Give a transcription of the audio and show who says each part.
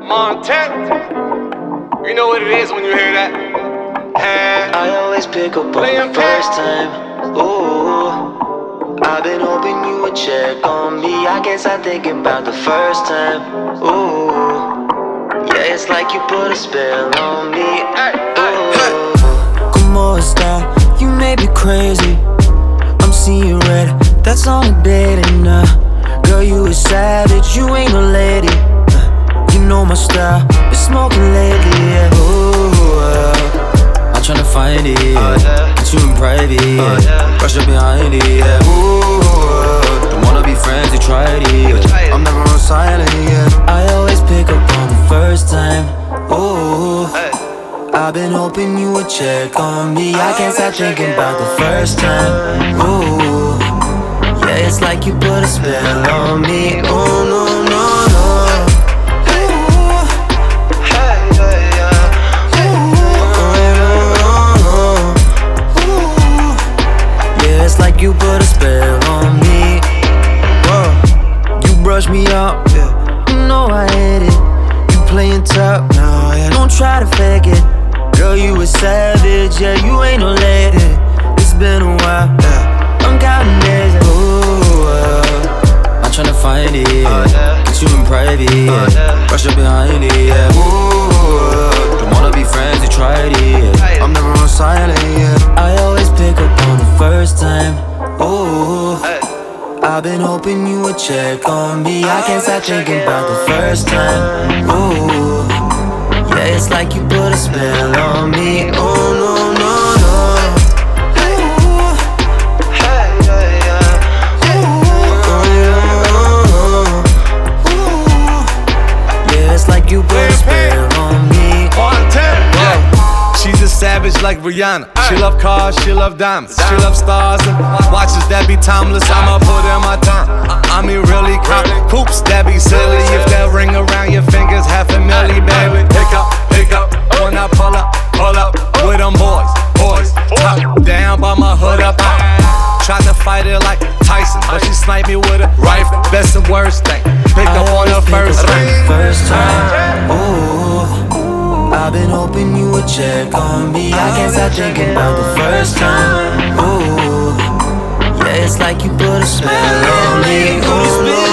Speaker 1: Montana. You know what it is when you hear that.
Speaker 2: I always pick up on the first time. Ooh, I've been hoping you would check on me. I guess I think about the first time. Ooh, yeah, it's like you put a spell on me. Ooh,
Speaker 3: Como esta? You may be crazy. I'm seeing red, that's on a date and girl, you a savage, you ain't no lady. You know my style, been smoking lately, yeah. Ooh, I'm tryna find it, yeah. Get you in private, yeah. Rush up behind it, yeah. Ooh, don't wanna be friends, you tried it, yeah. I'm never on silent, yeah. I always pick up on the first time. Ooh, I've been hoping you would check on me. I can't stop thinking about the first time. Ooh, yeah, it's like you put a spell on me. Oh no, no, no. Yeah, it's like you put a spell on me. Whoa. You brush me up, yeah. You know I hate it. You playing tough, no, yeah. Don't try to fake it. Girl, you a savage, yeah, you ain't no lady. It's been a while, yeah. I'm counting days, ooh, I'm tryna find it, yeah. Get you in private, yeah. Rush up behind it, yeah. Ooh, don't wanna be friends, you tried it, yeah. I'm never on silent, yeah. I always pick up on the first time, ooh, I've been hoping you would check on me. I can't stop thinking about the first time, ooh, yeah, it's like you put a spell on me. Oh no, no, no. Yeah, it's like you put a spell on me.
Speaker 4: Yeah. She's a savage like Rihanna. She love cars, she love diamonds. She love stars and watches that be timeless. I'ma put in my time. I mean really cop coops that be silly. If that ring around your fingers, $500,000, baby. Pick up, when I pull up with them boys. Top down by my hood up. Tried to fight it like Tyson, but she sniped me with a rifle. Best and worst thing, pick up on her first
Speaker 3: time. Ooh, I've been hoping you would check on me. I can't stop thinking about the first time. Ooh, yeah, it's like you put a spell on me. Ooh.